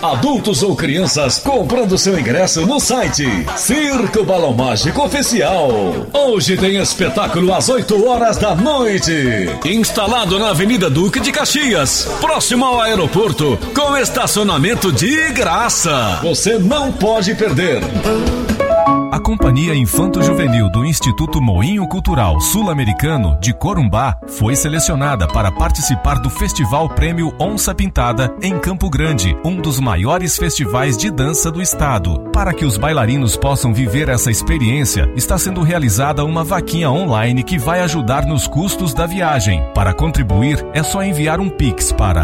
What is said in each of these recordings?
Adultos ou crianças comprando seu ingresso no site Circo Balão Mágico Oficial. Hoje tem espetáculo às 8 horas da noite. Instalado na Avenida Duque de Caxias, próximo ao aeroporto, com estacionamento de graça. Você não pode perder. A Companhia Infanto-Juvenil do Instituto Moinho Cultural Sul-Americano de Corumbá foi selecionada para participar do Festival Prêmio Onça Pintada em Campo Grande, um dos maiores festivais de dança do estado. Para que os bailarinos possam viver essa experiência, está sendo realizada uma vaquinha online que vai ajudar nos custos da viagem. Para contribuir, é só enviar um Pix para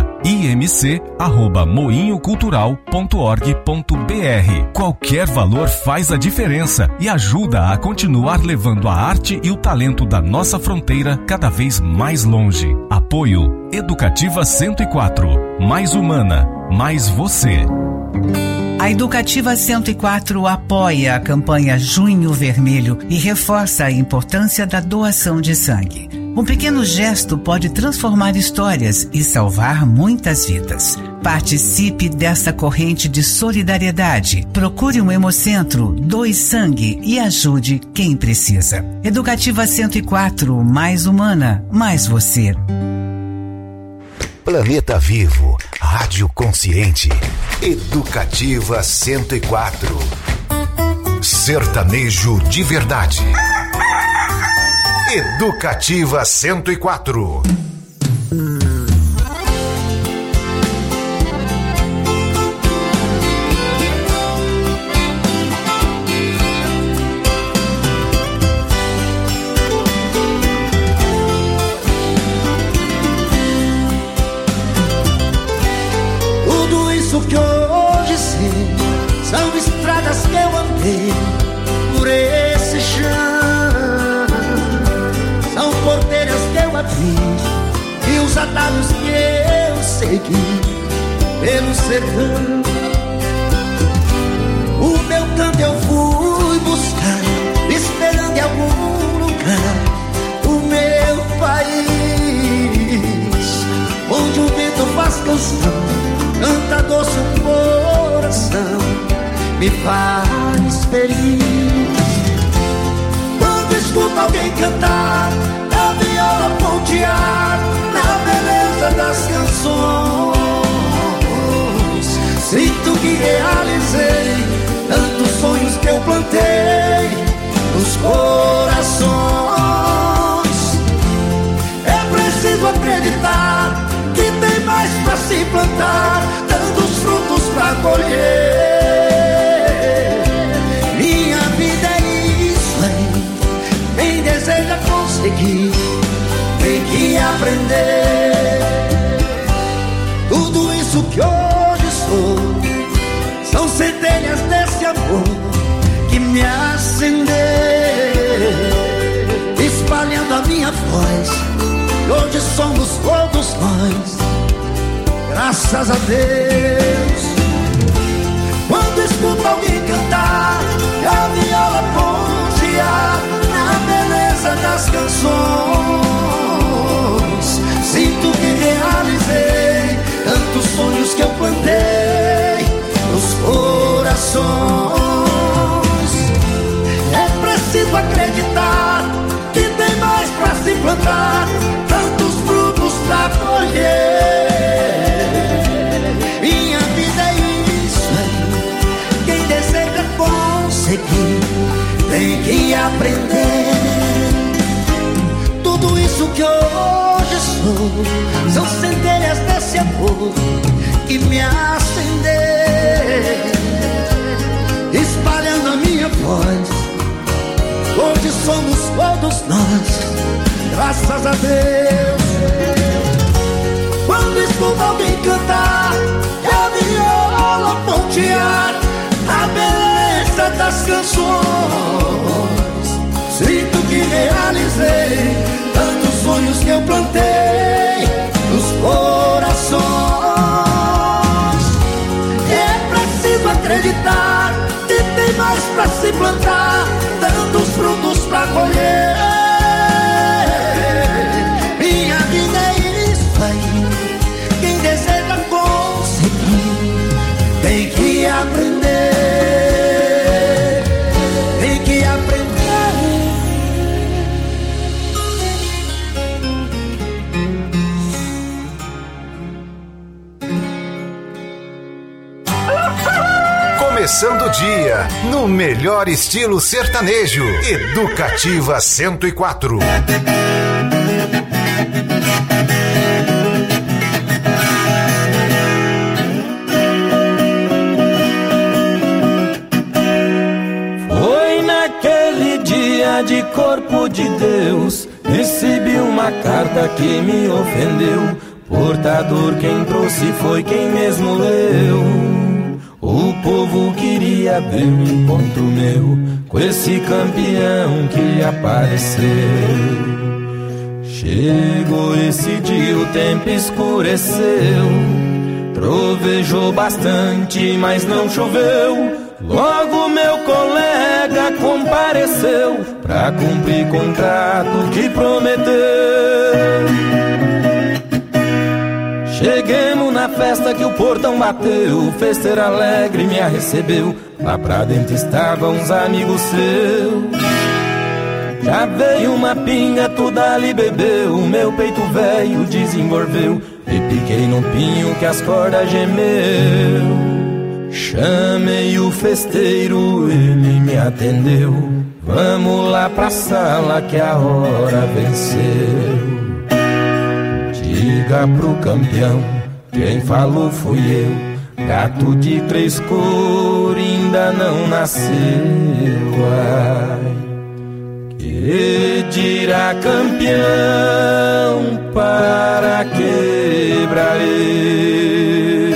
imc@moinhocultural.org.br. Qualquer valor faz a diferença e ajuda a continuar levando a arte e o talento da nossa fronteira cada vez mais longe. Apoio Educativa 104. Mais humana, mais você. A Educativa 104 apoia a campanha Junho Vermelho e reforça a importância da doação de sangue. Um pequeno gesto pode transformar histórias e salvar muitas vidas. Participe dessa corrente de solidariedade. Procure um hemocentro, doe sangue e ajude quem precisa. Educativa 104, mais humana, mais você. Planeta Vivo, Rádio Consciente, Educativa 104. Sertanejo de verdade. Educativa 104. Tudo isso que hoje sei são estradas que eu andei por esse chão. São porteiras que eu abri e os atalhos que eu segui pelo sertão. O meu canto eu fui buscar, esperando em algum lugar o meu país, onde o vento faz canção, canta doce o coração, me faz feliz. Quando escuto alguém cantar, a viola pontear, na beleza das canções, sinto que realizei tantos sonhos que eu plantei nos corações. É preciso acreditar que tem mais pra se plantar, tantos frutos pra colher. Minha vida é isso aí, quem deseja conseguir tem que aprender. Tudo isso que hoje sou são centelhas desse amor que me acendeu, espalhando a minha voz. Hoje somos todos nós, graças a Deus. Quando escuto alguém cantar, a viola pontear, na beleza das canções, sinto que realizei tantos sonhos que eu plantei nos corações. É preciso acreditar que tem mais pra se plantar, tantos frutos pra colher. Minha vida é isso aí, quem deseja conseguir tem que aprender. Tudo isso que hoje sou são centelhas desse amor que me acendeu, espalhando a minha voz. Hoje somos todos nós, graças a Deus. Quando escuto alguém cantar e a viola pontear, a beleza das canções, sinto que realizei tantos sonhos que eu plantei nos corações. É preciso acreditar que tem mais pra se plantar, tantos frutos pra colher. Minha vida é isso aí, quem deseja conseguir tem começando o dia no melhor estilo sertanejo. Educativa 104. Foi naquele dia de corpo de Deus, recebi uma carta que me ofendeu. Portador quem trouxe foi quem mesmo leu. O povo queria ver o encontro meu com esse campeão que apareceu. Chegou esse dia, o tempo escureceu, trovejou bastante, mas não choveu. Logo meu colega compareceu pra cumprir contrato que prometeu. Cheguemos na festa que o portão bateu, o festeiro alegre me recebeu. Lá pra dentro estavam uns amigos seus. Já veio uma pinga, tudo ali bebeu. O meu peito velho desenvolveu e piquei no pinho que as cordas gemeu. Chamei o festeiro, ele me atendeu. Vamos lá pra sala que a hora venceu. Diga pro campeão, quem falou fui eu. Gato de 3 cores ainda não nasceu. Ai, que dirá campeão para quebrar ele.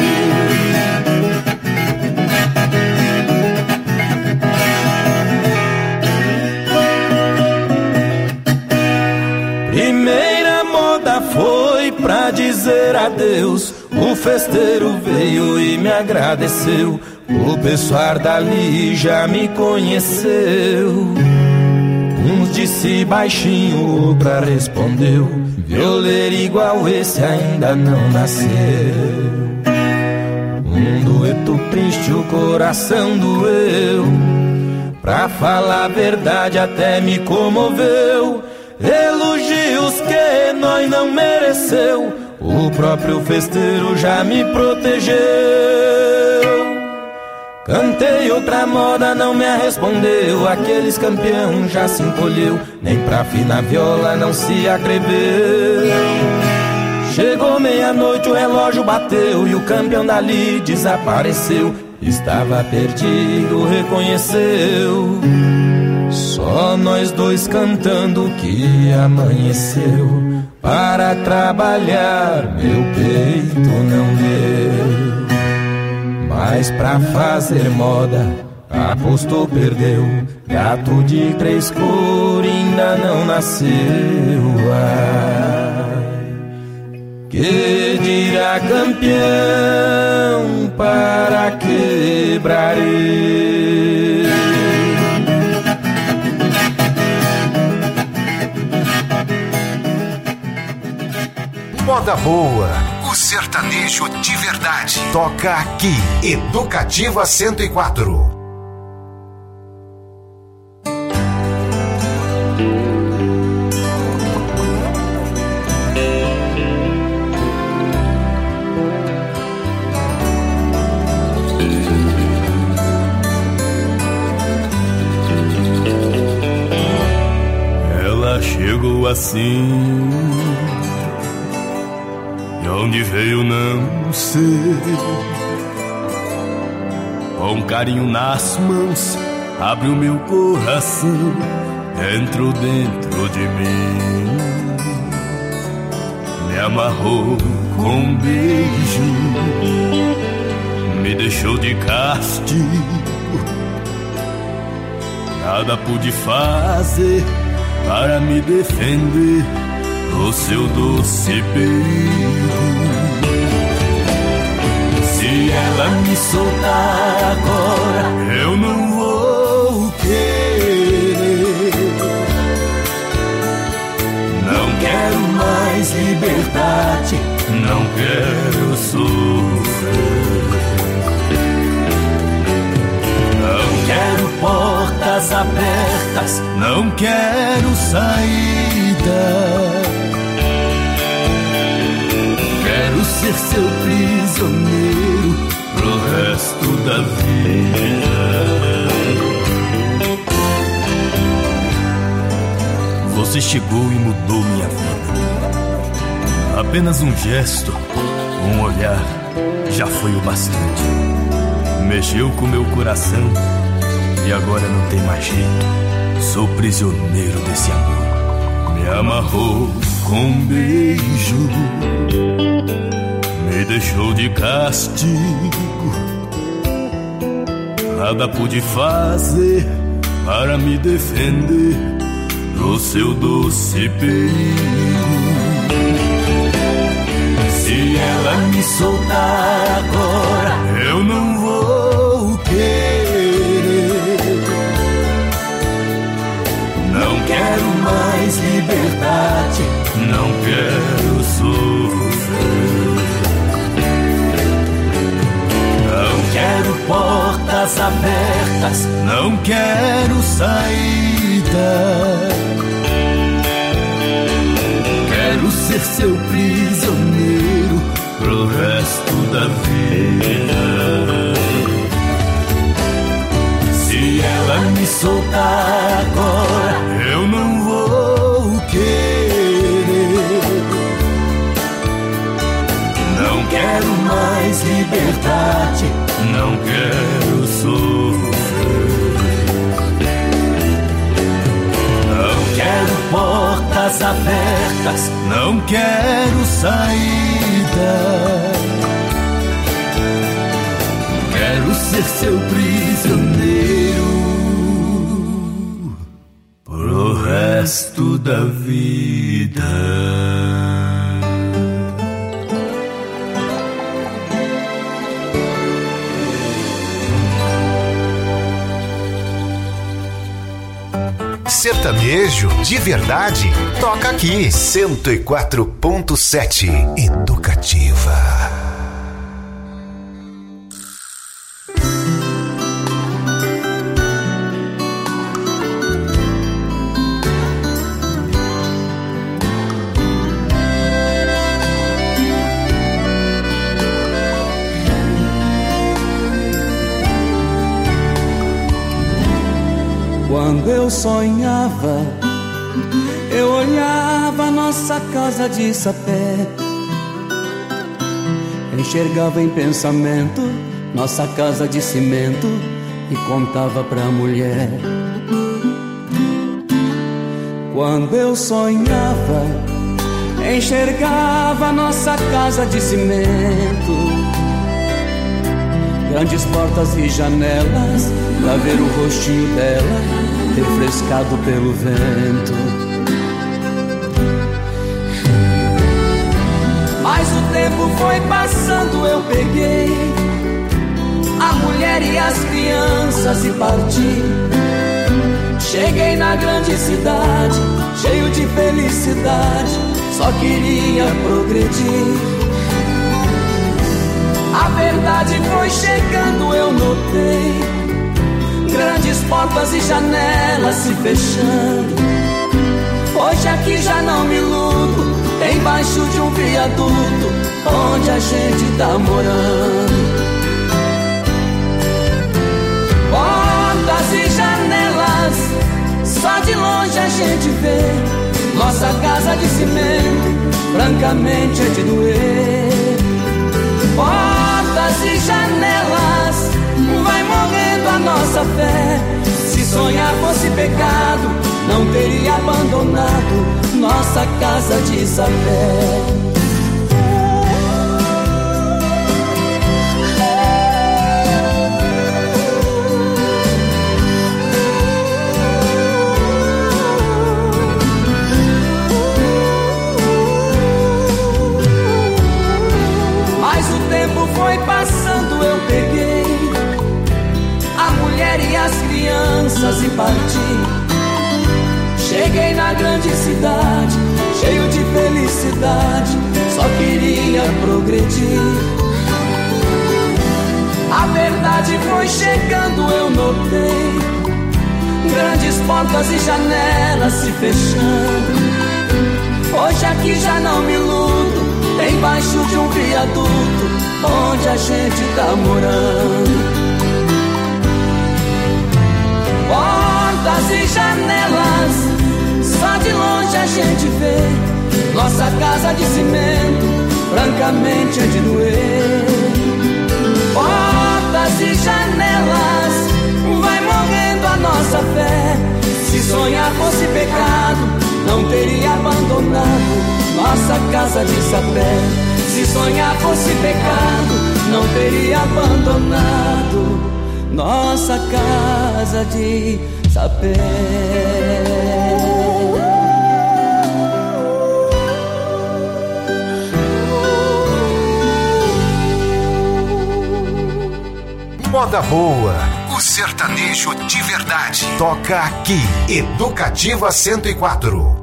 Primeira moda foi pra dizer adeus. O festeiro veio e me agradeceu. O pessoal dali já me conheceu. Uns disse baixinho, outra respondeu. Violeiro igual esse ainda não nasceu. Um dueto triste, o coração doeu. Pra falar a verdade até me comoveu. Elogios que nós não mereceu, o próprio festeiro já me protegeu. Cantei outra moda, não me respondeu. Aqueles campeão já se encolheu, nem pra afinar viola não se atreveu. Chegou meia-noite, o relógio bateu e o campeão dali desapareceu. Estava perdido, reconheceu. Só nós dois cantando que amanheceu. Para trabalhar meu peito não deu. Mas pra fazer moda apostou, perdeu. Gato de 3 cores ainda não nasceu. Ai, que dirá campeão para quebrar ele. Moda boa, o sertanejo de verdade. Toca aqui, Educativa 104. Ela chegou assim, de onde veio não sei. Com carinho nas mãos, abre o meu coração. Entrou dentro de mim, me amarrou com um beijo, me deixou de castigo. Nada pude fazer para me defender do seu doce beijo. Se ela me soltar agora, eu não vou querer. Não quero mais liberdade, não quero sofrer. Não quero portas abertas, não quero saída. Quero ser seu prisioneiro pro resto da vida. Você chegou e mudou minha vida. Apenas um gesto, um olhar, já foi o bastante. Mexeu com meu coração e agora não tem mais jeito. Sou prisioneiro desse amor. Me amarrou com um beijo, me deixou de castigo. Nada pude fazer para me defender do seu doce perigo. Se ela me soltar agora, eu não vou querer. Não quero mais liberdade, não quero sofrer. Não quero portas abertas, não quero saída. Quero ser seu prisioneiro pro resto da vida. Se ela me soltar agora, eu não vou querer. Não quero mais liberdade, não quero sofrer. Não quero portas abertas, não quero saída. Quero ser seu prisioneiro pro resto da vida. Sertanejo de verdade, toca aqui. 104.7 Educativa. Quando eu sonhava, eu olhava nossa casa de sapé, enxergava em pensamento nossa casa de cimento e contava pra mulher. Quando eu sonhava, enxergava nossa casa de cimento, grandes portas e janelas pra ver o rostinho dela refrescado pelo vento. Mas o tempo foi passando, eu peguei a mulher e as crianças e parti. Cheguei na grande cidade, cheio de felicidade, só queria progredir. A verdade foi chegando, eu notei grandes portas e janelas se fechando. Hoje aqui já não me iludo, embaixo de um viaduto onde a gente tá morando. Portas e janelas, só de longe a gente vê nossa casa de cimento, francamente é de doer. Portas e janelas, vai morrendo a nossa fé. Se sonhar fosse pecado, não teria abandonado nossa casa de sapé. Mas o tempo foi passando, eu peguei a mulher e as crianças e parti. Cheguei na grande cidade, cheio de felicidade, só queria progredir. A verdade foi chegando, eu notei grandes portas e janelas se fechando. Hoje aqui já não me iludo, embaixo de um viaduto onde a gente tá morando. Portas e janelas, Só de longe a gente vê nossa casa de cimento, francamente é de doer. Portas e janelas, vai morrendo a nossa fé. Se sonhar fosse pecado, não teria abandonado nossa casa de sapé. Se sonhar fosse pecado, não teria abandonado nossa casa de sapé. Moda boa, o sertanejo de verdade. Toca aqui, Educativa 104.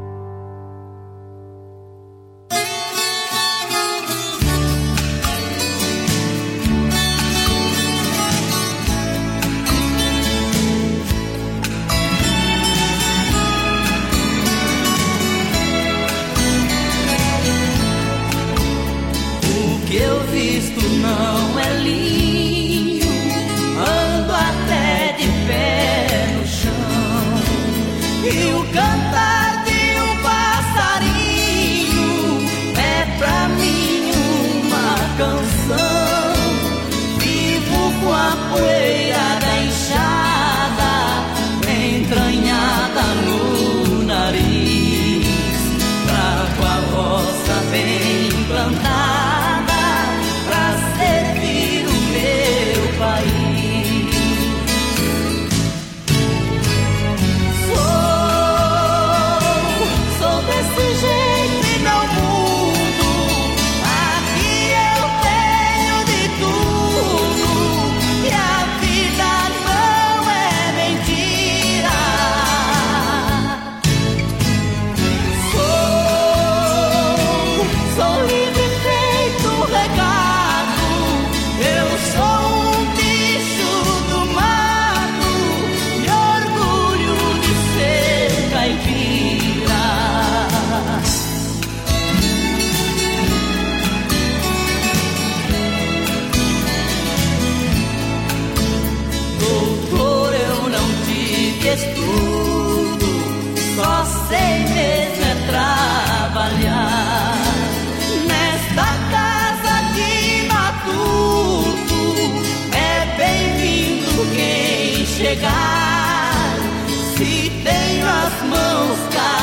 Se tenho as mãos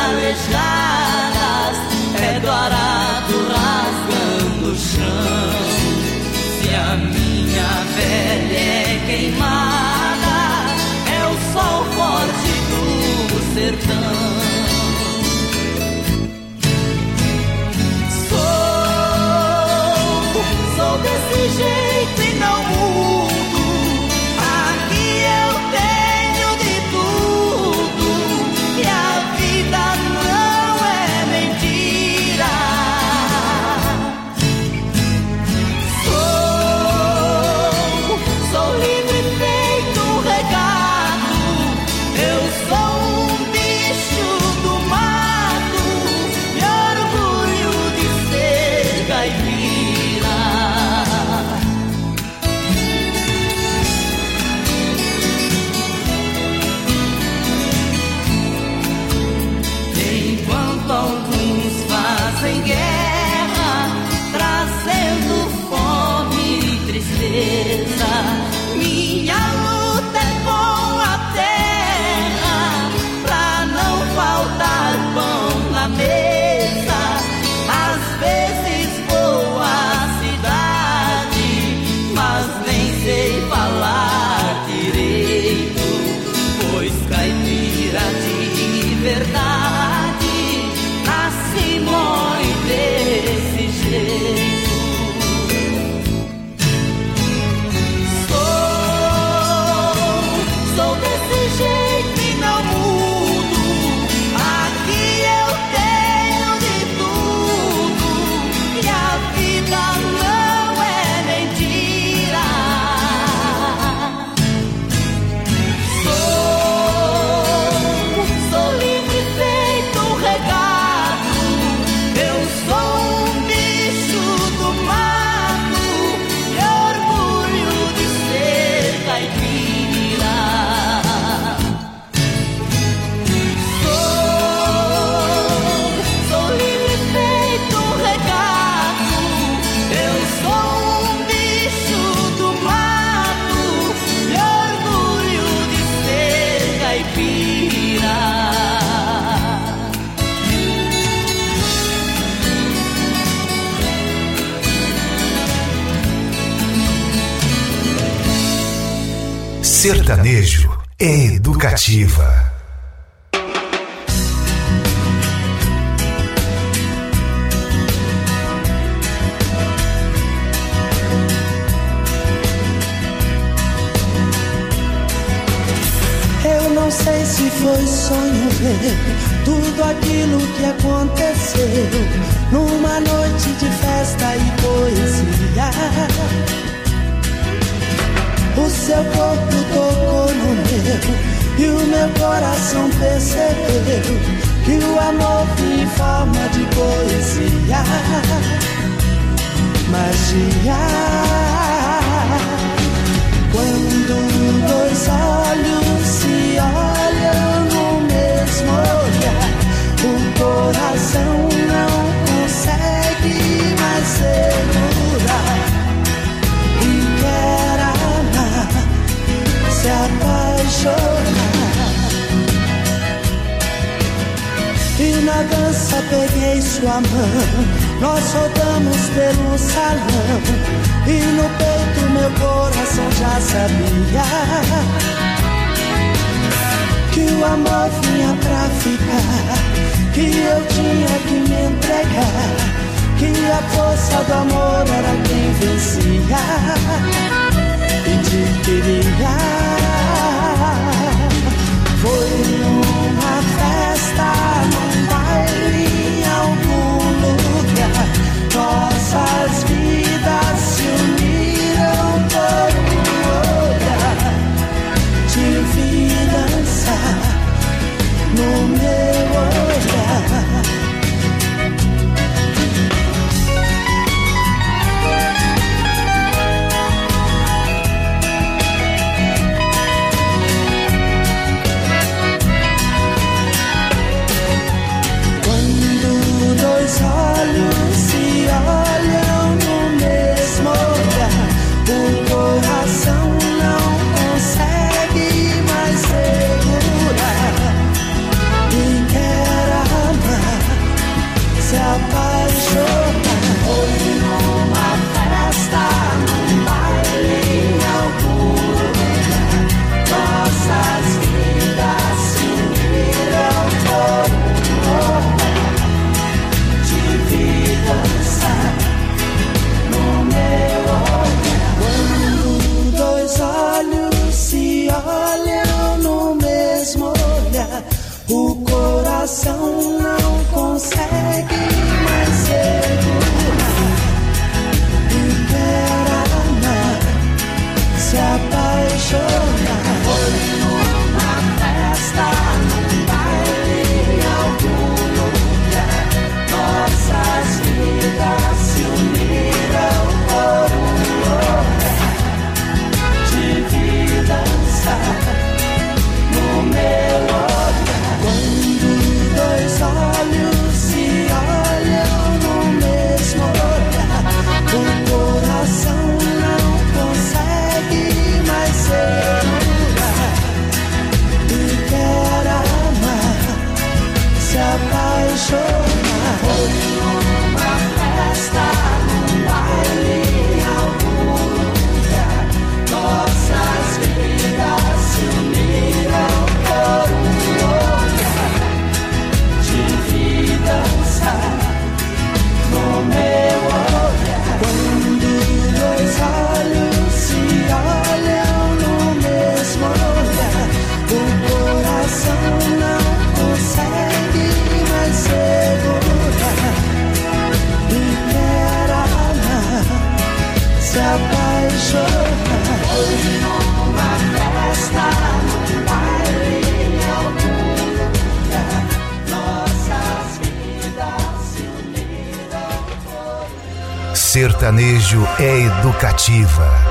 calejadas, é do arado rasgando o chão. Se a minha pele é queimada, é o sol forte do sertão. Sou desse jeito e não mudo. Sertanejo é educativa. Eu não sei se foi sonho ver tudo aquilo que aconteceu numa noite de festa e poesia. O seu corpo tocou no meu e o meu coração percebeu que o amor vinha em forma de poesia. Magia. Quando dois olhos se olham no mesmo olhar, o coração não consegue mais segurar e quer amar, se apaixonar. E na dança peguei sua mão, nós rodamos pelo salão, e no peito meu coração já sabia que o amor vinha pra ficar, que eu tinha que me entregar, que a força do amor era quem vencia e te queria. Foi numa festa, num baile, em algum lugar, nossas vidas se uniram por um olhar. Te vi dançar no meu olhar. Quando dois olhos se olham no mesmo olhar, o coração não consegue mais segurar e quer amar, se apaixonar. Foi numa festa, num baile, em algum lugar, nossas vidas se uniram por um olhar. Te vi dançar no meu olhar. Quando dois olhos se olham no mesmo olhar, o coração não consegue mais segurar e quer amar, se apaixonar. Foi numa festa, num baile, em algum lugar, nossas vidas se uniram por um olhar. Te vi dançar no meu olhar. Quando dois olhos se olham no mesmo olhar, o coração não consegue mais segurar e quer amar, se apaixonar. Foi numa festa, num baile, em algum lugar, nossas vidas se uniram por um olhar. Te vi dançar no meu olhar. Quando dois olhos se olham no mesmo olhar, o coração não consegue mais segurar e quer amar, se apaixonar. Foi numa festa, num baile, em algum lugar, nossas vidas se uniram por... Sertanejo é educativa.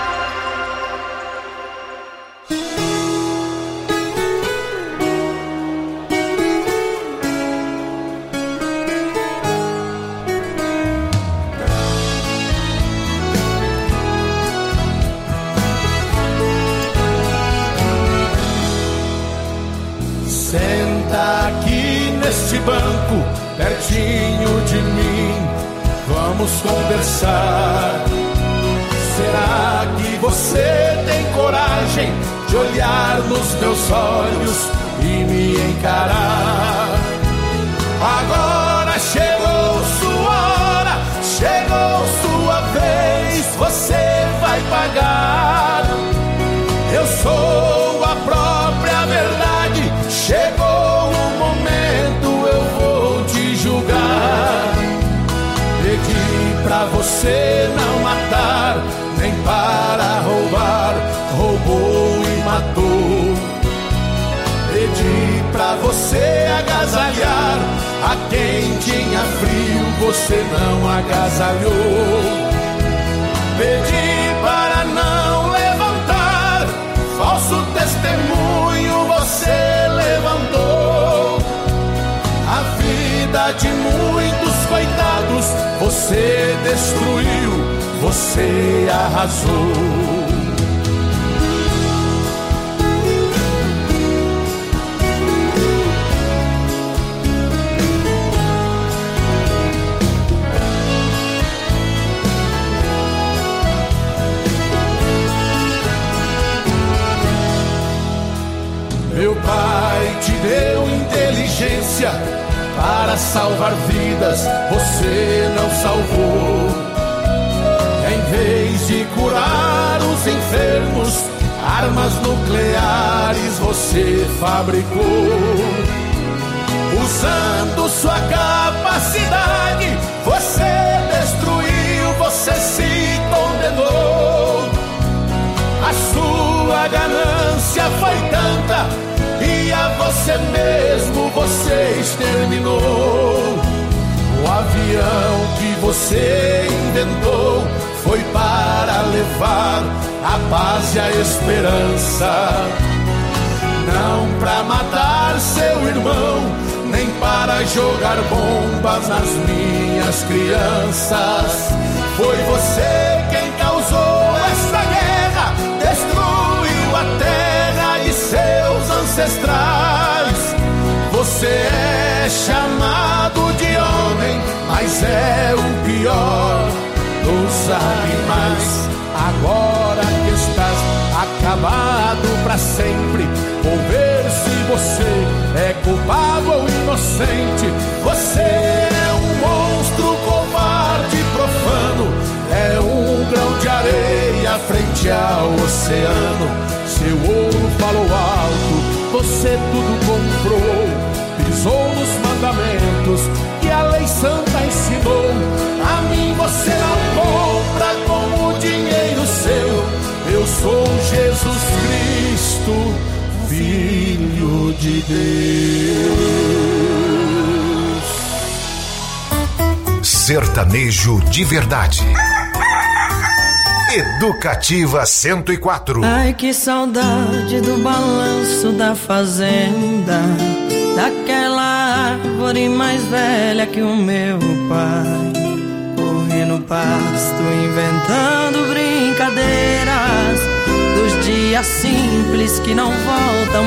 Senta aqui neste banco, pertinho de mim, vamos conversar. Será que você tem coragem de olhar nos meus olhos e me encarar. Agora chegou sua hora, chegou sua vez, você vai pagar. Eu sou a própria verdade, chegou o momento, eu vou te julgar. Pedi pra você não matar, nem para roubar, roubou e matou. Pedi pra você agasalhar a quem tinha frio, você não agasalhou. Pedi para não levantar falso testemunho, você levantou. A vida de muitos coitados você destruiu, você arrasou. Meu pai te deu inteligência para salvar vidas, você não salvou. Em vez de curar os enfermos, armas nucleares você fabricou. Usando sua capacidade, você destruiu, você se condenou. A sua ganância foi tanta e a você mesmo você exterminou. O avião que você inventou foi para levar a paz e a esperança, não para matar seu irmão, nem para jogar bombas nas minhas crianças. Foi você quem causou essa guerra, destruiu a terra e seus ancestrais. Você é chamado de homem, mas é o pior dos animais. Agora que estás acabado pra sempre, vou ver se você é culpado ou inocente. Você é um monstro covarde e profano, é um grão de areia frente ao oceano. Seu ouro falou alto, você tudo comprou. Pisou nos mandamentos que a lei santa ensinou. A mim você não compra com o dinheiro seu. Eu sou Jesus Cristo, Filho de Deus. Sertanejo de verdade. Educativa 104. Ai, que saudade do balanço da fazenda, daquela árvore mais velha que o meu pai. Corri no pasto inventando brincadeiras dos dias simples que não voltam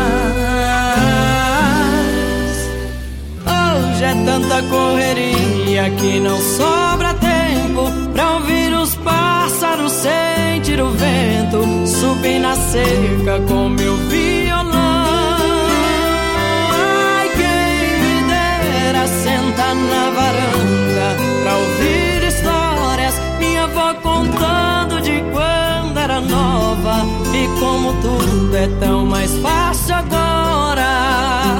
mais. Hoje é tanta correria que não sobra tempo pra ouvir os pássaros, sentir o vento, subir na cerca com meu violão. Ai, quem me dera sentar na varanda pra ouvir histórias, minha avó contando de quando era nova e como tudo é tão mais fácil agora.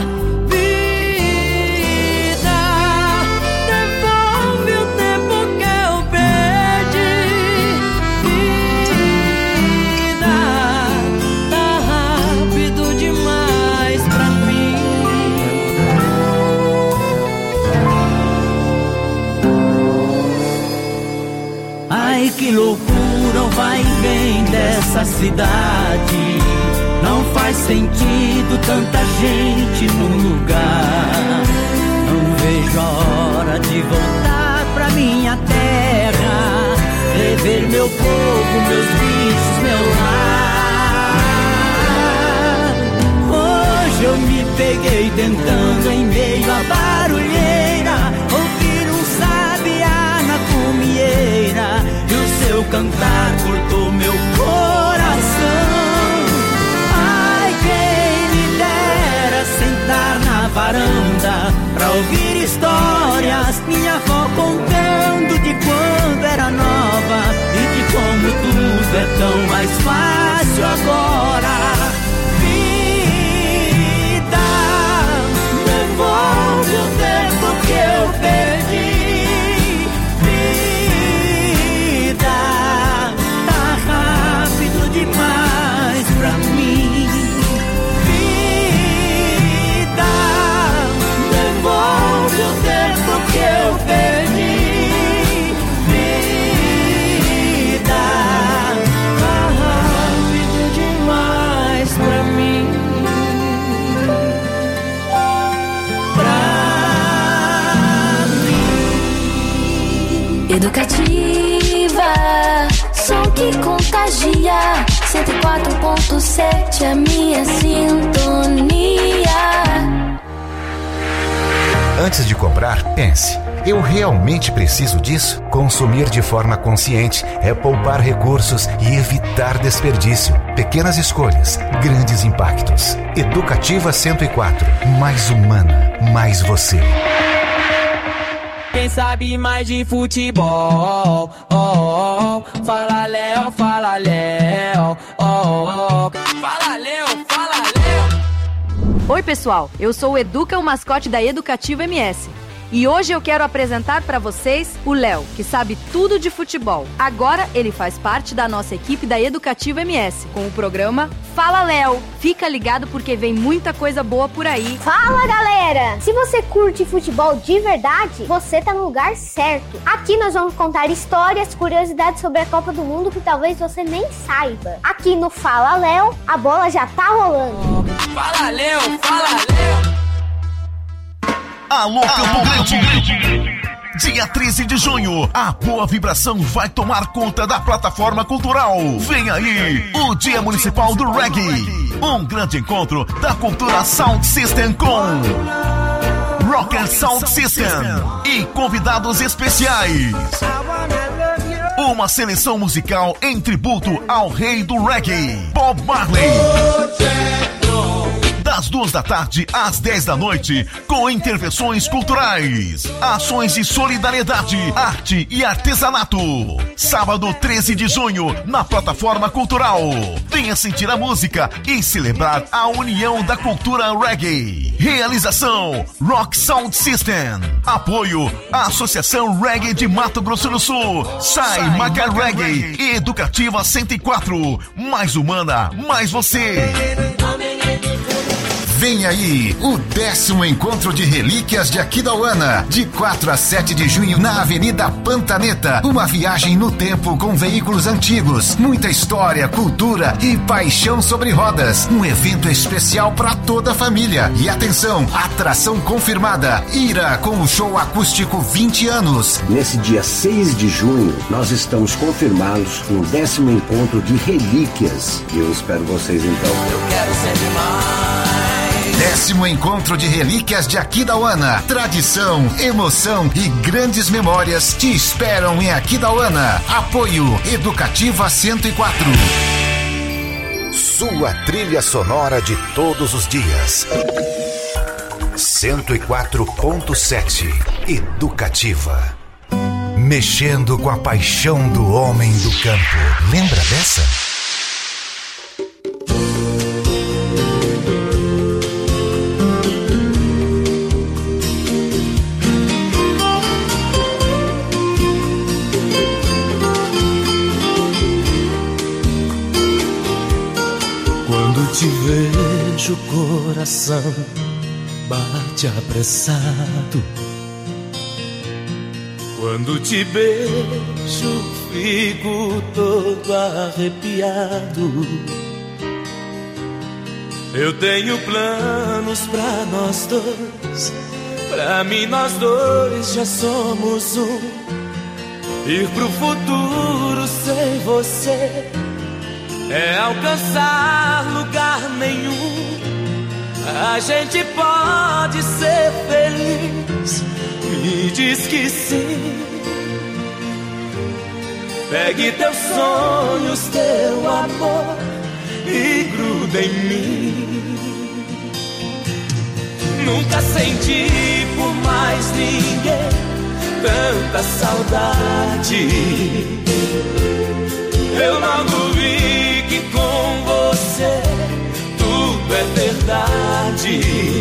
Ai, que loucura o vai e vem dessa cidade. Não faz sentido tanta gente no lugar. Não vejo a hora de voltar pra minha terra, rever meu povo, meus bichos, meu lar. Hoje eu me peguei tentando em meio à barulheira ouvir um sabiá na cumieira, e o seu cantar cortou meu coração. ouvir histórias, minha avó contando de quando era nova e de como tudo é tão mais fácil agora. Vida, devolve o tempo que eu perdi. Vida, tá rápido demais pra mim. Vida, devolve o tempo que eu perdi. Vida, tá rápido demais pra mim. Educativa, som que contagia. 104.7 a minha sintonia. Antes de comprar, pense: eu realmente preciso disso? Consumir de forma consciente é poupar recursos e evitar desperdício. Pequenas escolhas, grandes impactos. Educativa 104, mais humana, mais você. Quem sabe mais de futebol, oh, oh, fala Léo, fala Léo, oh, oh, fala Léo, fala Léo. Oi pessoal, eu sou o Educa, o mascote da Educativa MS. E hoje eu quero apresentar para vocês o Léo, que sabe tudo de futebol. Agora ele faz parte da nossa equipe da Educativa MS, com o programa Fala Léo. Fica ligado porque vem muita coisa boa por aí. Fala galera! Se você curte futebol de verdade, você tá no lugar certo. Aqui nós vamos contar histórias, curiosidades sobre a Copa do Mundo que talvez você nem saiba. Aqui no Fala Léo, a bola já tá rolando. Fala Léo, fala Léo. Alô, Campo Grande! Dia 13 de junho, a boa vibração vai tomar conta da plataforma cultural. Vem aí, o Dia Municipal do Reggae. Um grande encontro da cultura Sound System com Rock and Sound System e convidados especiais. Uma seleção musical em tributo ao rei do reggae, Bob Marley. Das 2 da tarde às 10 da noite, com intervenções culturais, ações de solidariedade, arte e artesanato. Sábado 13 de junho, na plataforma cultural. Venha sentir a música e celebrar a união da cultura reggae. Realização Rock Sound System. Apoio à Associação Reggae de Mato Grosso do Sul, Sai Maca Reggae e Educativa 104. Mais humana, mais você. Vem aí o 10º Encontro de Relíquias de Aquidauana, de 4 a 7 de junho na Avenida Pantaneta. Uma viagem no tempo com veículos antigos, muita história, cultura e paixão sobre rodas. Um evento especial para toda a família. E atenção, atração confirmada, Ira com o show acústico 20 anos. Nesse dia 6 de junho, nós estamos confirmados no 10º Encontro de Relíquias. E eu espero vocês então. Eu quero ser demais. 10º Encontro de Relíquias de Aquidauana. Tradição, emoção e grandes memórias te esperam em Aquidauana. Apoio Educativa 104. Sua trilha sonora de todos os dias. 104.7 Educativa. Mexendo com a paixão do homem do campo. Lembra dessa? Te vejo, o coração bate apressado. Quando te beijo, fico todo arrepiado. Eu tenho planos pra nós dois. Pra mim nós dois já somos um. Ir pro futuro sem você é alcançar lugar nenhum. A gente pode ser feliz. Me diz que sim. Pegue teus sonhos, teu amor e gruda em mim. Nunca senti por mais ninguém tanta saudade. Eu logo vi que com você tudo é verdade.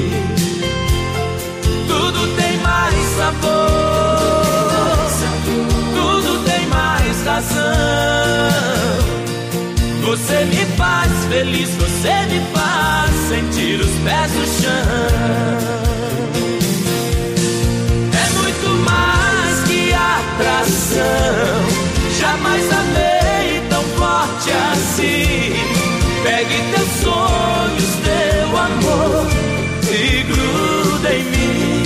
Tudo tem mais sabor, tudo tem mais razão. Você me faz feliz, você me faz sentir os pés no chão. É muito mais que atração, jamais amei tão forte assim. Pegue teus sonhos, teu amor e gruda em mim.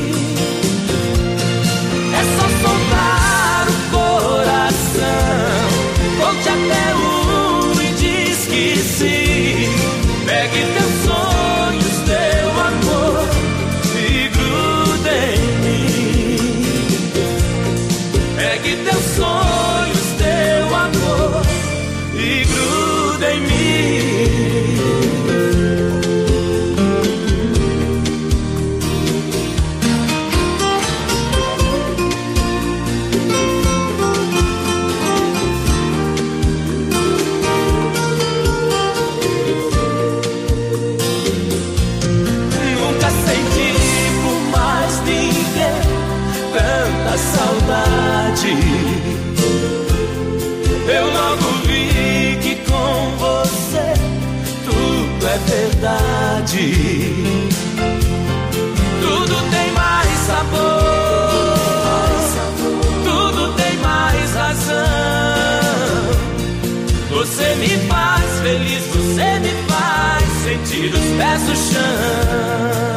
É só soltar o coração, conte até e diz que sim. Pegue teus sonhos, teu amor e gruda em mim. Pegue teus sonhos, teu amor e gruda em mim. Saudade. Eu logo vi que com você tudo é verdade. Tudo tem mais sabor, tudo tem mais razão. Você me faz feliz, você me faz sentir os pés no chão.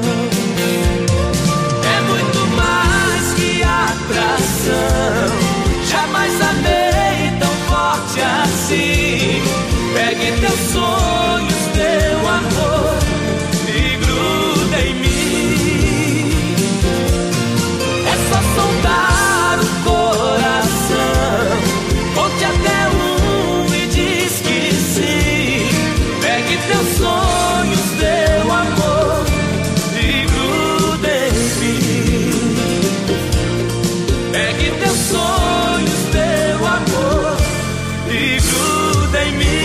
Jamais amei tão forte assim. Pegue teus sonhos, teu amor e gruda em mim. É só soltar o coração, conte até e diz que sim. Pegue teus sonhos, teu amor e gruda em mim. Pegue teus sonhos, teu amor e gruda em mim.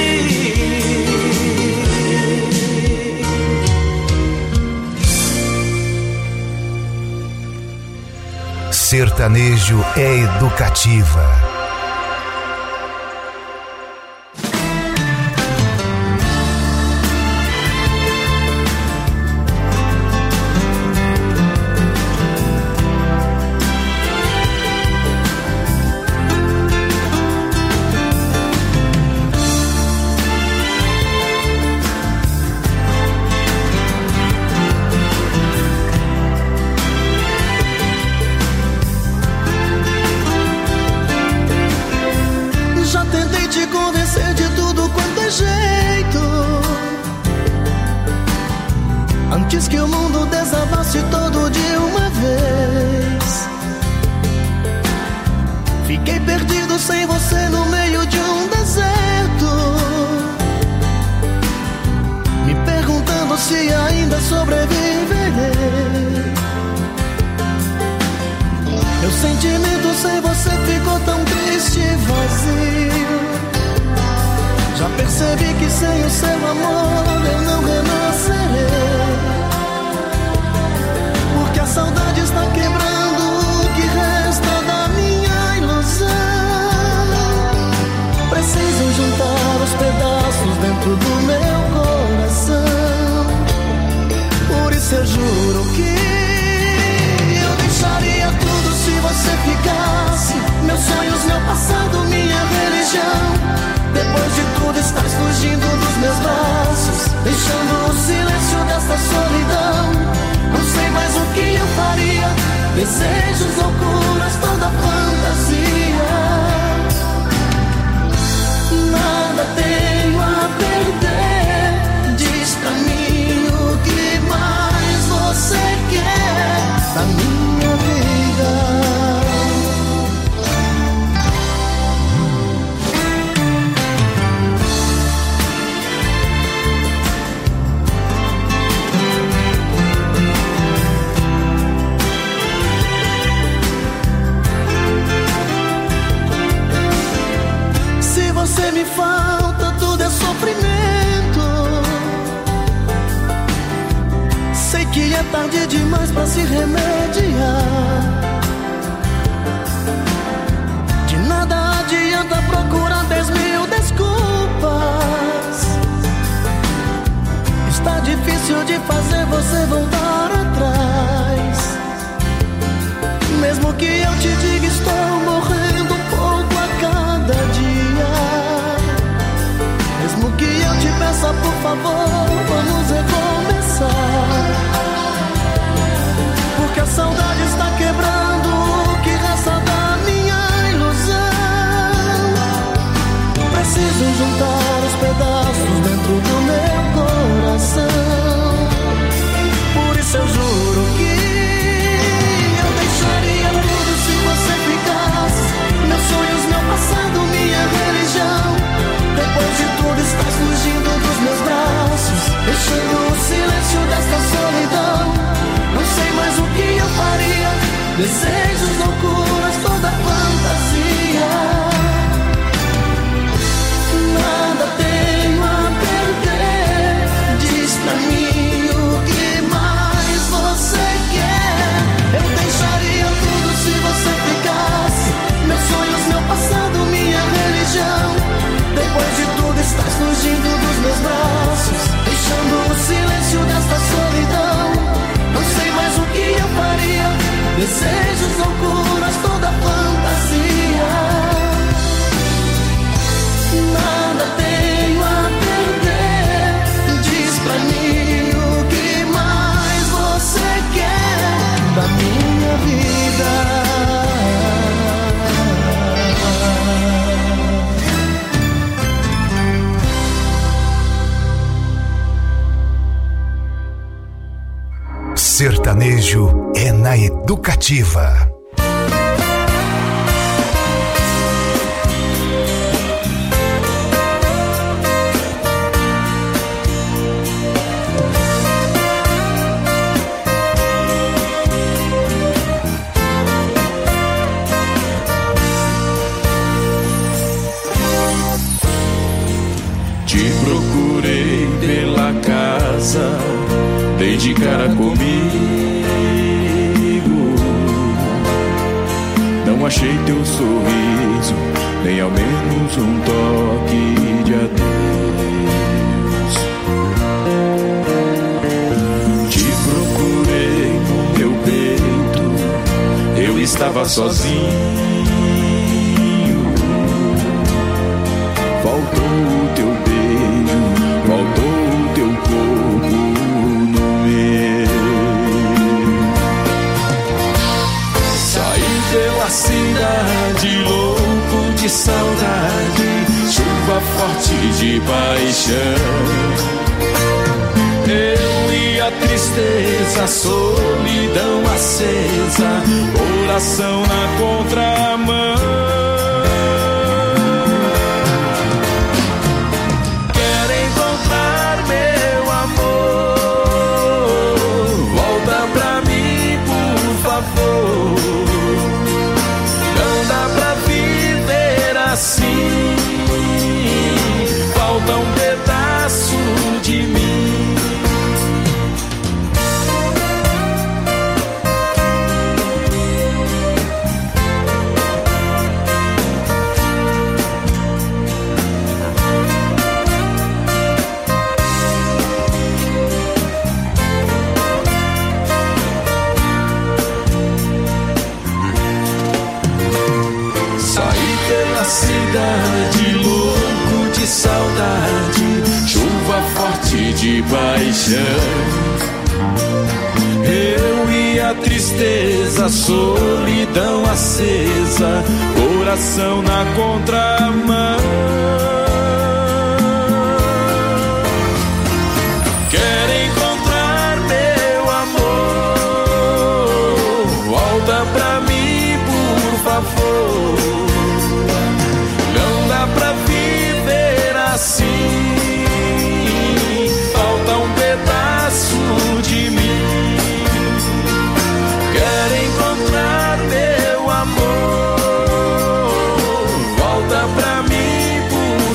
Sertanejo é educativa. Antes que o mundo desabasse todo de uma vez, fiquei perdido sem você no meio de um deserto, me perguntando se ainda sobreviverei. Meu sentimento sem você ficou tão triste e vazio. Já percebi que sem o seu amor eu não renascerei, porque a saudade está quebrando o que resta da minha ilusão. Preciso juntar os pedaços dentro do meu coração. Por isso eu juro que eu deixaria tudo se você ficasse. Meus sonhos, meu passado, minha religião. Depois de tudo estás fugindo dos meus braços, deixando o silêncio dessa solidão. Não sei mais o que eu faria, desejos, loucuras, toda fantasia. Nada tenho a perder, diz pra mim o que mais você quer da minha vida. tarde demais pra se remediar. De nada adianta procurar 10.000 desculpas. Está difícil de fazer você voltar atrás. Mesmo que eu te diga estou morrendo um pouco a cada dia. Mesmo que eu te peça por favor, vamos recomeçar. Porque a saudade está quebrando o que resta da minha ilusão. Preciso juntar os pedaços dentro do meu coração. Por isso eu juro que eu deixaria tudo se você ficasse. Meus sonhos, meu passado, minha religião. Depois de tudo estás fugindo dos meus braços, deixando o silêncio desta solidão. Não sei mais o que eu faria. Desejos, loucuras, toda fantasia. Nada tenho a perder. Diz pra mim o que mais você quer. Eu deixaria tudo se você ficasse. Meus sonhos, meu passado, minha religião. Depois de tudo estás fugindo dos meus braços, deixando o silêncio desta solidão. Não sei mais o que eu faria. Desejos, loucuras, toda fantasia. Nada tenho a perder. Diz pra mim o que mais você quer da minha vida. Sertanejo é na Educativa. Te procurei pela casa, dei de cara comigo. Não achei teu sorriso, nem ao menos um toque de adeus. Te procurei no meu peito, eu estava sozinho. Faltou o teu beijo, faltou o teu corpo no meu. Saí pela cidade, louco de saudade, chuva forte de paixão. Eu e a tristeza, a solidão acesa, coração na contramão. Não dá pra viver assim. Falta um pedaço de mim. Cidade, louco de saudade, chuva forte de paixão. Eu e a tristeza, a solidão acesa, coração na contramão. Quero encontrar meu amor, volta pra mim, por favor. Pra viver assim, falta um pedaço de mim. Quero encontrar meu amor, volta pra mim, por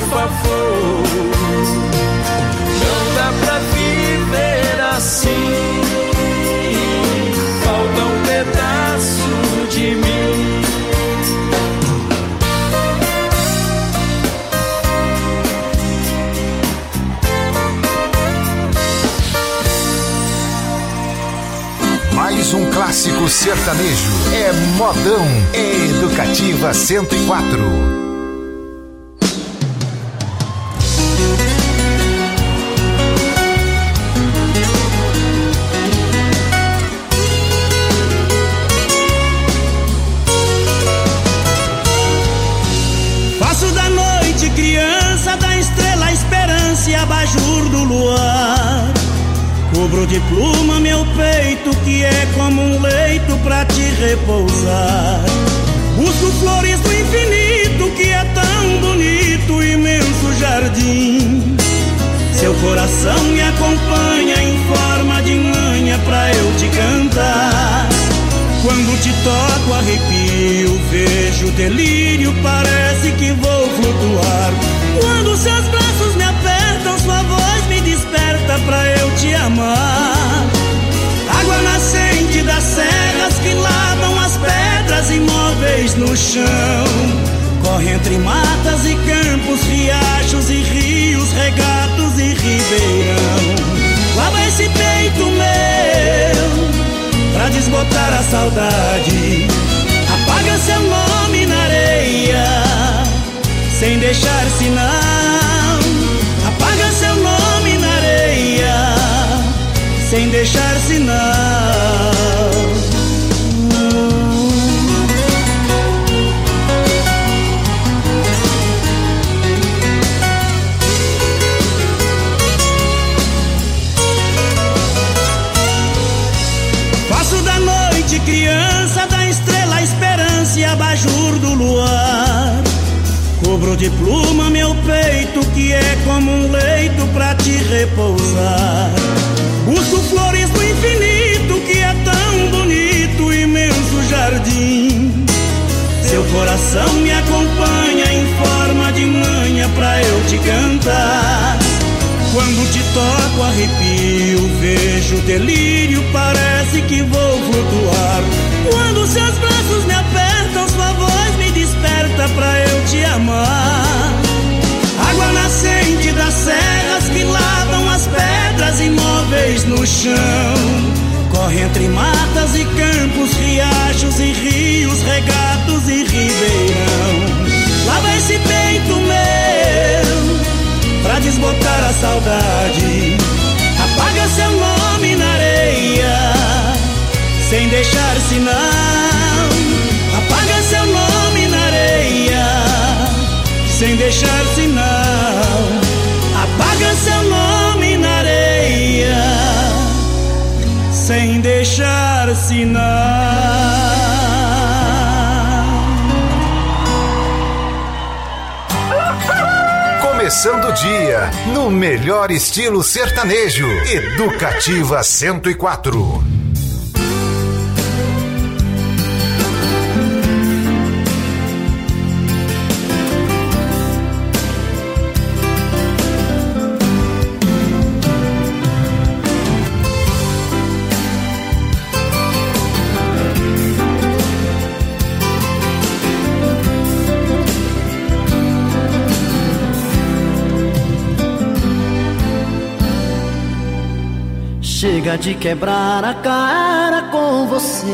clássico sertanejo. É modão. É Educativa 104. Abajur do luar, cubro de pluma meu peito, que é como um leito pra te repousar. Busco flores do infinito, que é tão bonito, imenso jardim. Seu coração me acompanha em forma de manha pra eu te cantar. Quando te toco arrepio, vejo delírio, parece que vou flutuar. Quando seus braços me apertam, sua voz me desperta pra eu te amar. Água nascente das serras que lavam as pedras imóveis no chão. Corre entre matas e campos, riachos e rios, regatos e ribeirão. Lava esse peito meu pra desbotar a saudade. Apaga seu nome na areia sem deixar sinal. Apaga seu nome na areia sem deixar sinal. Faço da noite criança, da estrela a esperança e abajur do luar. Cubro de pluma meu peito, que é como um leito pra te repousar. Busco flores do infinito, que é tão bonito, imenso jardim. Seu coração me acompanha em forma de manha pra eu te cantar. Quando te toco arrepio, vejo delírio, parece que vou flutuar. Quando seus braços me apertam, sua voz me desperta pra eu te amar. Água nascente das serras que lavam as pedras imóveis no chão. Corre entre matas e campos, riachos e rios, regatos e ribeirão. Lava esse peito meu pra desbotar a saudade. Apaga seu nome na areia sem deixar sinal. Apaga seu nome na areia sem deixar sinal. Apaga seu nome na areia sem deixar sinal. Começando o dia no melhor estilo sertanejo. Educativa 104. Chega de quebrar a cara com você.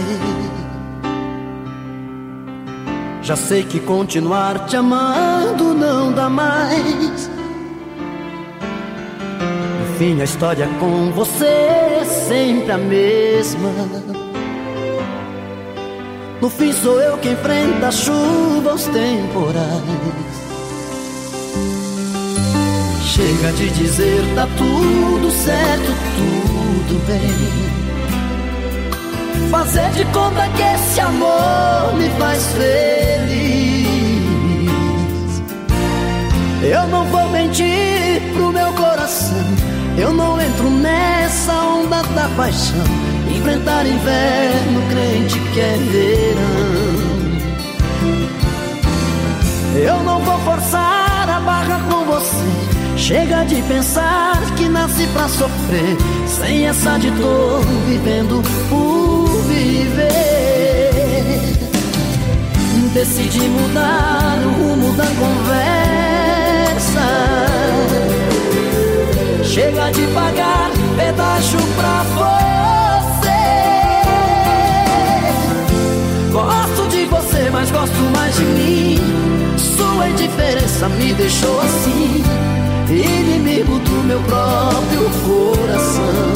Já sei que continuar te amando não dá mais. No fim a história com você é sempre a mesma. No fim sou eu quem enfrenta a chuva, os temporais. Chega de dizer tá tudo certo, tudo bem. Fazer de conta que esse amor me faz feliz. Eu não vou mentir pro meu coração, eu não entro nessa onda da paixão. Enfrentar inverno, crente que é verão. Eu não vou forçar a barra com você. Chega de pensar que nasci pra sofrer, sem essa de dor, vivendo por viver. Decidi mudar o rumo da conversa. Chega de pagar pedágio pra você. mas gosto mais de mim. Sua indiferença me deixou assim, inimigo do meu próprio coração.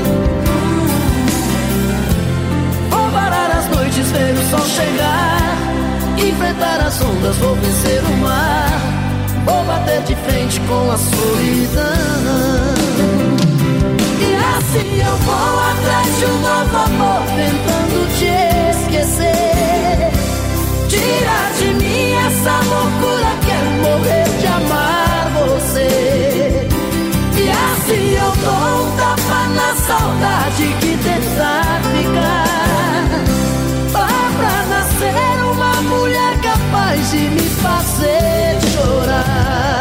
Vou parar as noites, ver o sol chegar, enfrentar as ondas, vou vencer o mar. Vou bater de frente com a solidão. E assim eu vou atrás de um novo amor, tentando te esquecer, tirar de mim essa loucura, quero morrer de amar você. E assim eu dou um tapa na saudade que tentar ficar, pra nascer uma mulher capaz de me fazer chorar.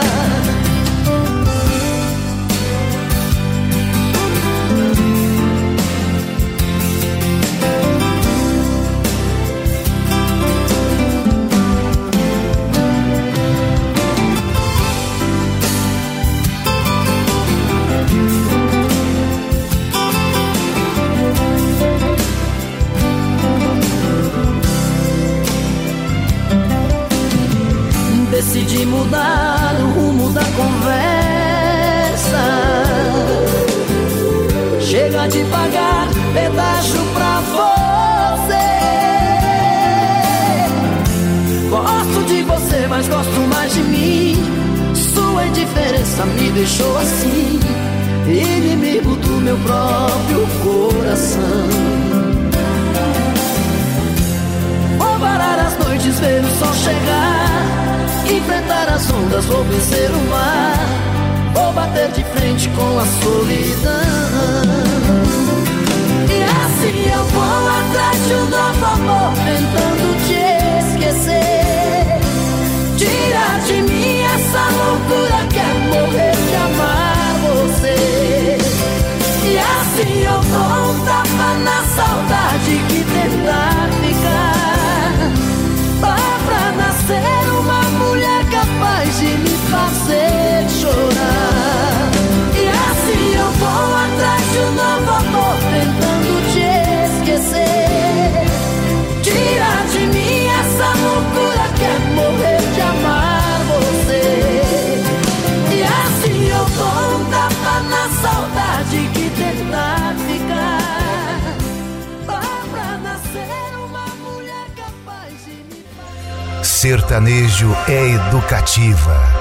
Decidi mudar o rumo da conversa, chega de pagar pedágio pra você. Gosto de você, mas gosto mais de mim. Sua indiferença me deixou assim, inimigo do meu próprio coração. Vou parar as noites, ver o sol chegar, enfrentar as ondas, vou vencer o mar. Vou bater de frente com a solidão. E assim eu vou atrás de um novo amor, tentando te esquecer, tirar de mim essa loucura, quero morrer de amar você. E assim eu dou um tapa na saudade que tentar ficar, pra nascer uma mulher capaz de me fazer chorar. E assim eu vou atrás de um novo amor, tentando te esquecer, tirar de mim essa loucura, quero morrer de amar você. E assim eu dou um tapa na saudade que tentar ficar, pra nascer uma mulher capaz de me fazer. Sertanejo é educativa.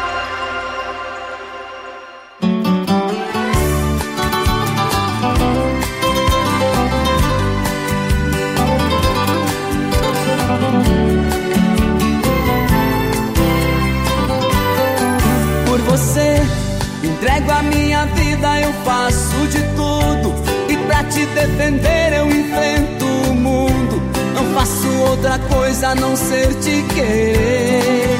Por você, entrego a minha vida, eu faço de tudo. E pra te defender eu enfrento o mundo. Não faço outra coisa a não ser te querer.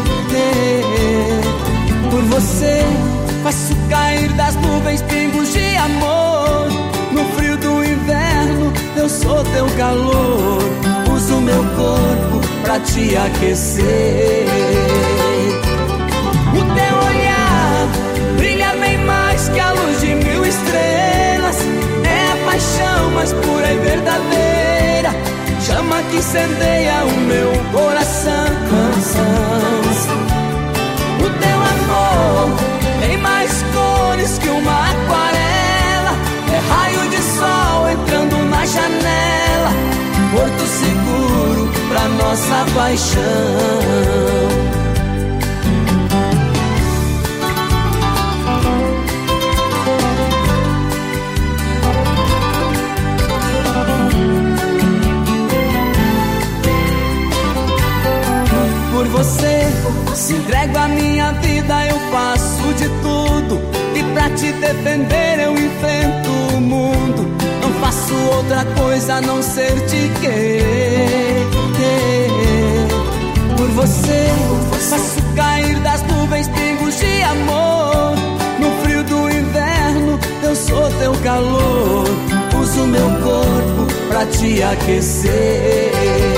Por você, faço cair das nuvens pingos de amor. No frio do inverno, eu sou teu calor. Uso meu corpo pra te aquecer. O teu olhar brilha bem mais que a luz de 1000 estrelas. É a paixão mais pura e verdadeira, chama que incendeia o meu coração. O teu amor tem mais cores que uma aquarela. É raio de sol entrando na janela, porto seguro pra nossa paixão. Por você, se entrego a minha vida, eu faço de tudo. E pra te defender eu enfrento o mundo. Não faço outra coisa a não ser te querer. Por você, faço cair das nuvens pingos de amor. No frio do inverno, eu sou teu calor. Uso meu corpo pra te aquecer.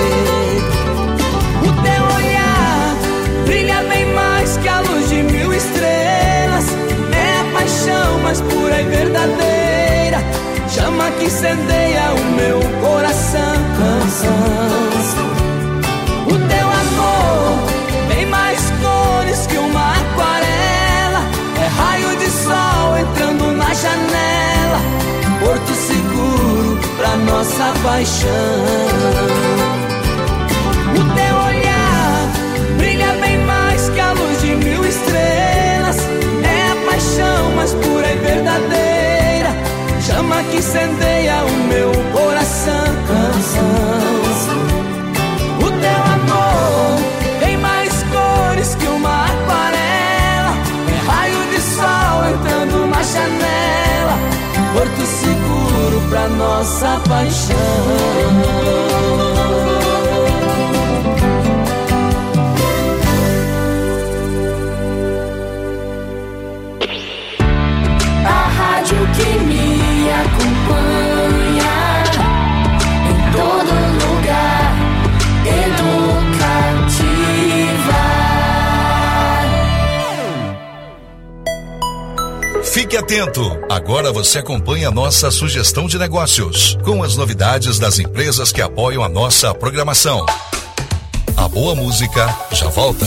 O teu olhar brilha bem mais que a luz de 1000 estrelas. É a paixão mais pura e verdadeira, chama que incendeia o meu coração. O teu paixão. O teu olhar brilha bem mais que a luz de 1000 estrelas. É a paixão mais pura e verdadeira, chama que incendeia o meu coração. O teu amor tem mais cores que uma aquarela, é raio de sol entrando na janela, porto seguro pra nossa paixão. Que me acompanha em todo lugar, Educativa. Fique atento, agora você acompanha a nossa sugestão de negócios, com as novidades das empresas que apoiam a nossa programação. A boa música já volta.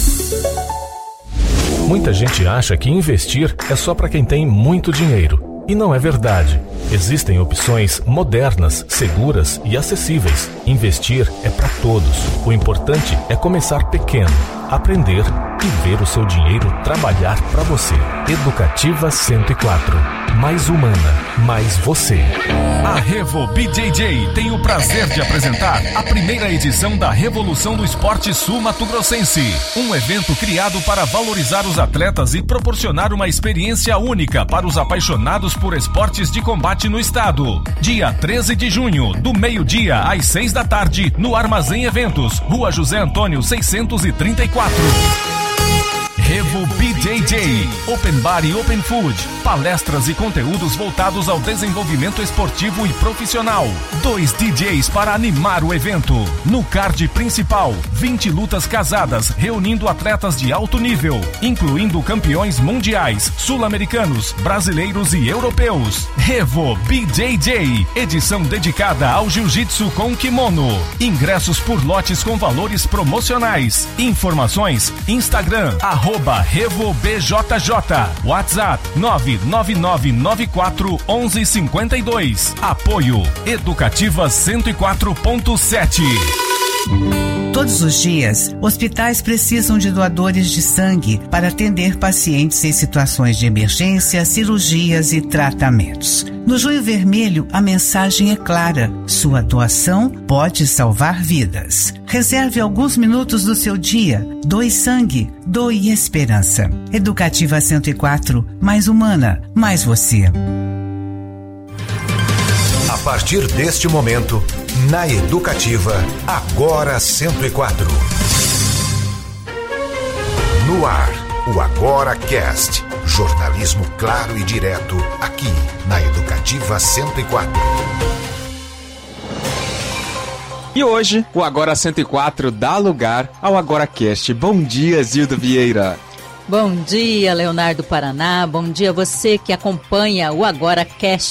Muita gente acha que investir é só para quem tem muito dinheiro. E não é verdade. Existem opções modernas, seguras e acessíveis. Investir é para todos. O importante é começar pequeno, aprender e ver o seu dinheiro trabalhar para você. Educativa 104. Mais humana, mais você. A Revo BJJ tem o prazer de apresentar a primeira edição da Revolução do Esporte Sul-Mato-Grossense. Um evento criado para valorizar os atletas e proporcionar uma experiência única para os apaixonados por esportes de combate no estado. Dia 13 de junho, do meio-dia às 6 da tarde, no Armazém Eventos, Rua José Antônio 634. Revo BJJ, Open Bar e Open Food, palestras e conteúdos voltados ao desenvolvimento esportivo e profissional. 2 DJs para animar o evento. No card principal, 20 lutas casadas reunindo atletas de alto nível, incluindo campeões mundiais, sul-americanos, brasileiros e europeus. Revo BJJ, edição dedicada ao jiu-jitsu com kimono. Ingressos por lotes com valores promocionais. Informações, Instagram, @RevoBJJ, WhatsApp 999941152. Apoio Educativa 104.7. Todos os dias, hospitais precisam de doadores de sangue para atender pacientes em situações de emergência, cirurgias e tratamentos. No Junho Vermelho, a mensagem é clara: sua doação pode salvar vidas. Reserve alguns minutos do seu dia. Doe sangue, doe esperança. Educativa 104, mais humana, mais você. A partir deste momento, na Educativa, agora 104. No ar, o Agora Cast. Jornalismo claro e direto, aqui na Educativa 104. E hoje, o Agora 104 dá lugar ao Agora Cast. Bom dia, Zilda Vieira. Bom dia, Leonardo Paraná. Bom dia a você que acompanha o Agora Cast.